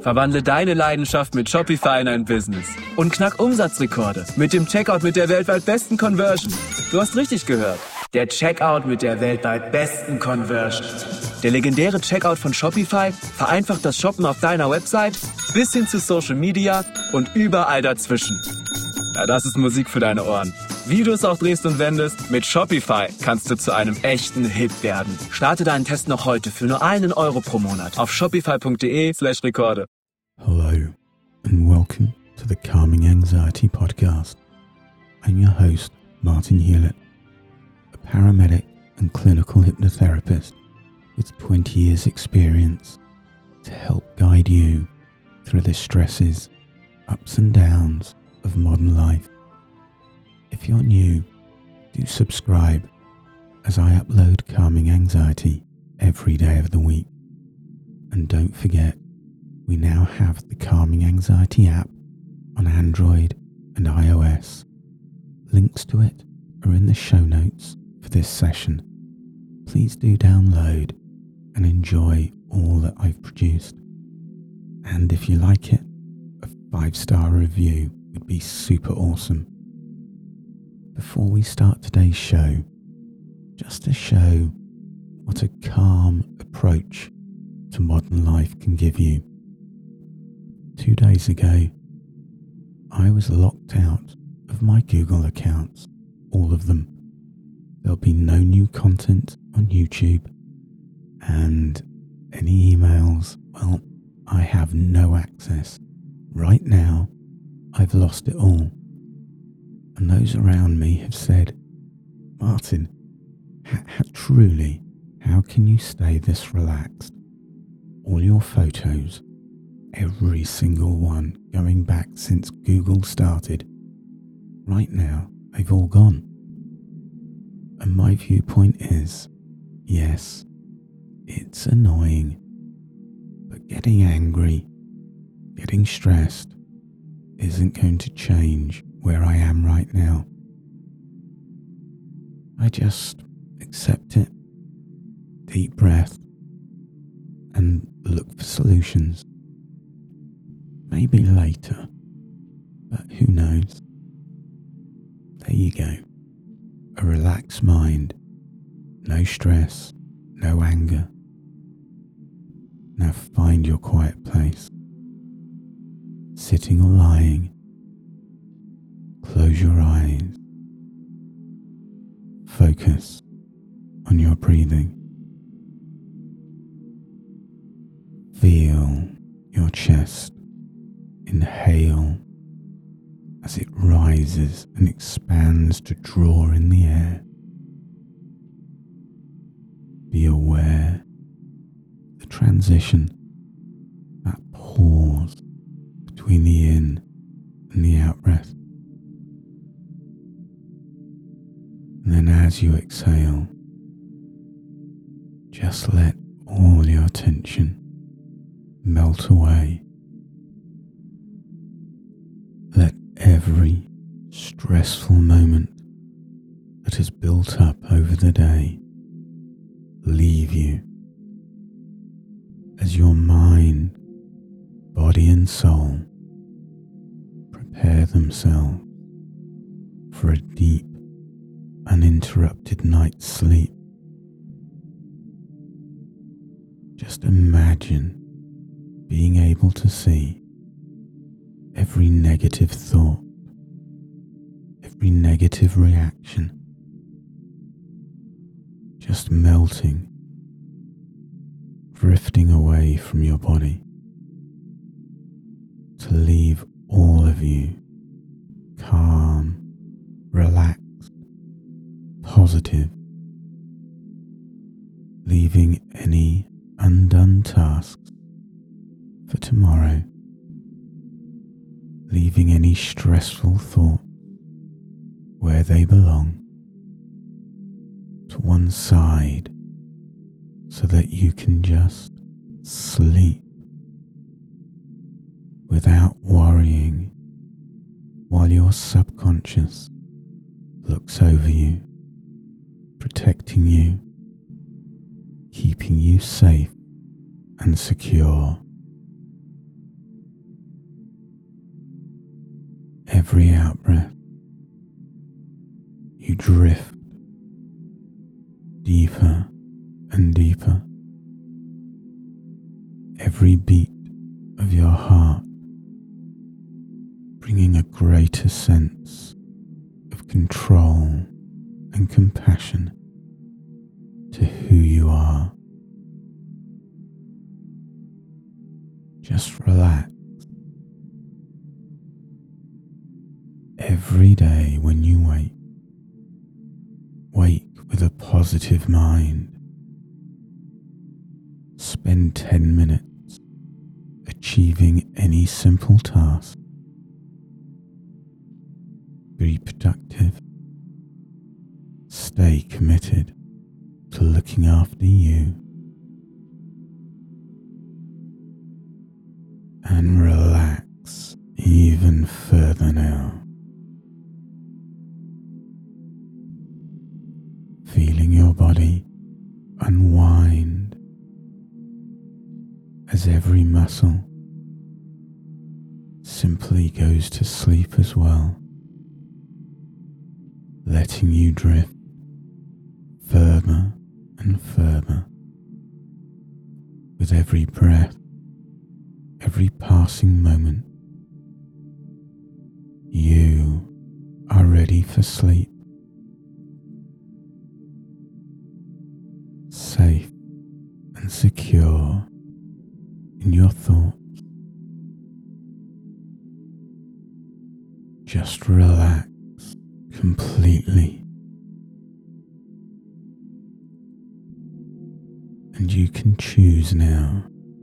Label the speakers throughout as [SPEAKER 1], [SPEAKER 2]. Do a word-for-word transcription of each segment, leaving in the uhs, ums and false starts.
[SPEAKER 1] Verwandle deine Leidenschaft mit Shopify in ein Business. Und knack Umsatzrekorde mit dem Checkout mit der weltweit besten Conversion. Du hast richtig gehört. Der Checkout mit der weltweit besten Conversion. Der legendäre Checkout von Shopify vereinfacht das Shoppen auf deiner Website bis hin zu Social Media und überall dazwischen. Ja, das ist Musik für deine Ohren. Wie du es auch drehst und wendest, mit Shopify kannst du zu einem echten Hit werden. Starte deinen Test noch heute für nur einen Euro pro Monat auf shopify.de slash Rekorde.
[SPEAKER 2] Hello and welcome to the Calming Anxiety Podcast. I'm your host, Martin Hewlett, a paramedic and clinical hypnotherapist with twenty years experience to help guide you through the stresses, ups and downs of modern life. If you're new, do subscribe as I upload Calming Anxiety every day of the week. And don't forget, we now have the Calming Anxiety app on Android and iOS. Links to it are in the show notes for this session. Please do download and enjoy all that I've produced. And if you like it, a five-star review would be super awesome. Before we start today's show, just to show what a calm approach to modern life can give you. Two days ago, I was locked out of my Google accounts, all of them. There'll be no new content on YouTube, and any emails, well, I have no access. Right now, I've lost it all. And those around me have said, Martin, ha- ha- truly, how can you stay this relaxed? All your photos, every single one going back since Google started, right now, they've all gone. And my viewpoint is, yes, it's annoying, but getting angry, getting stressed, isn't going to change where I am right now. I just accept it, deep breath, and look for solutions. Maybe later, but who knows? There you go. A relaxed mind, no stress, no anger. Now find your quiet place, sitting or lying. Close your eyes. Focus on your breathing. Feel your chest inhale as it rises and expands to draw in the air. Be aware of the transition, that pause between the in and the out breath. And then as you exhale, just let all your tension melt away. Let every stressful moment that has built up over the day leave you as your mind, body and soul prepare themselves for a deep, uninterrupted night's sleep. Just imagine being able to see every negative thought, every negative reaction, just melting, drifting away from your body, to leave all of you calm, relaxed, positive, leaving any undone tasks for tomorrow, leaving any stressful thoughts where they belong, to one side, so that you can just sleep without worrying while your subconscious looks over you, protecting you, keeping you safe and secure. every out-breath, you drift deeper and deeper. Every beat of your heart bringing a greater sense of control and compassion to who you are. Just relax. Every day when you wake, wake with a positive mind. Spend ten minutes achieving any simple task. Be productive. Stay committed to looking after you. And relax even further now. Feeling your body unwind as every muscle simply goes to sleep as well, letting you drift further and further with every breath, every passing moment. You are ready for sleep. Safe and secure in your thoughts. Just relax completely. And you can choose now,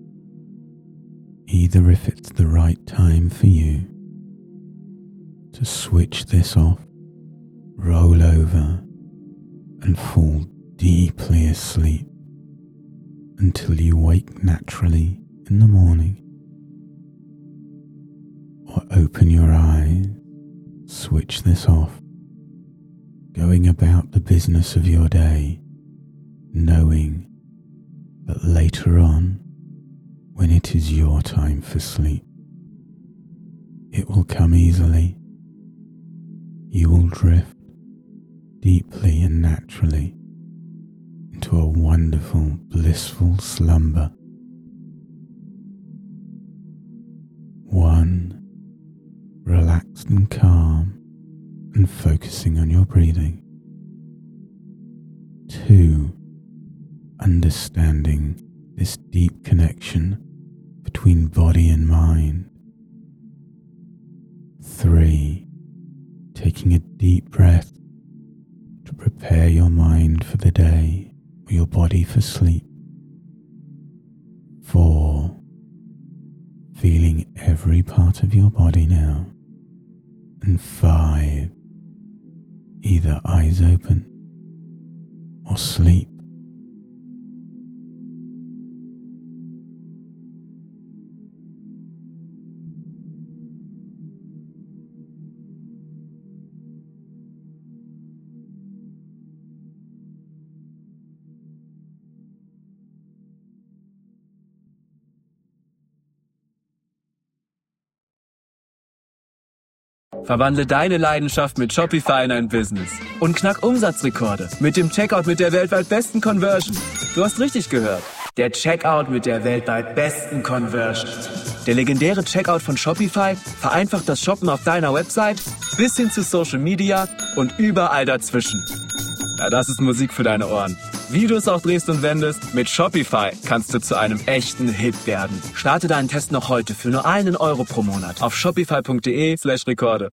[SPEAKER 2] either if it's the right time for you, to switch this off, roll over, and fall deeply asleep until you wake naturally in the morning, or open your eyes, switch this off, going about the business of your day, knowing that later on, when it is your time for sleep, it will come easily. You will drift deeply and naturally into a wonderful, blissful slumber. One, relaxed and calm and focusing on your breathing. Two, understanding this deep connection between body and mind. Three, taking a deep breath to prepare your mind for the day, or your body for sleep. Four, feeling every part of your body now. And five, either eyes open or sleep.
[SPEAKER 1] Verwandle deine Leidenschaft mit Shopify in ein Business und knack Umsatzrekorde mit dem Checkout mit der weltweit besten Conversion. Du hast richtig gehört. Der Checkout mit der weltweit besten Conversion. Der legendäre Checkout von Shopify vereinfacht das Shoppen auf deiner Website bis hin zu Social Media und überall dazwischen. Ja, das ist Musik für deine Ohren. Wie du es auch drehst und wendest, mit Shopify kannst du zu einem echten Hit werden. Starte deinen Test noch heute für nur einen Euro pro Monat auf shopify punkt de slash Rekorde.